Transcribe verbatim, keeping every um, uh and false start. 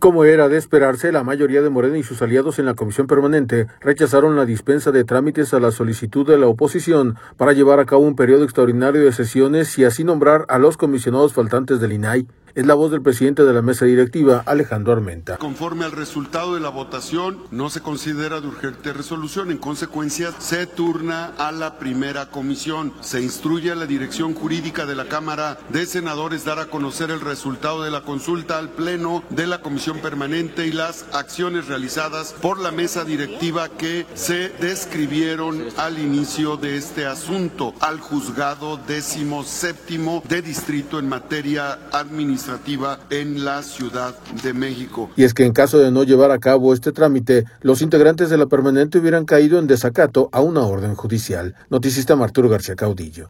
Como era de esperarse, la mayoría de Morena y sus aliados en la comisión permanente rechazaron la dispensa de trámites a la solicitud de la oposición para llevar a cabo un periodo extraordinario de sesiones y así nombrar a los comisionados faltantes del I N A I. Es la voz del presidente de la mesa directiva, Alejandro Armenta. Conforme al resultado de la votación, no se considera de urgente resolución. En consecuencia, se turna a la primera comisión. Se instruye a la dirección jurídica de la Cámara de Senadores dar a conocer el resultado de la consulta al Pleno de la comisión permanente y las acciones realizadas por la mesa directiva que se describieron al inicio de este asunto al juzgado décimo séptimo de distrito en materia administrativa en la Ciudad de México. Y es que en caso de no llevar a cabo este trámite, los integrantes de la permanente hubieran caído en desacato a una orden judicial. Noticista Arturo García Caudillo.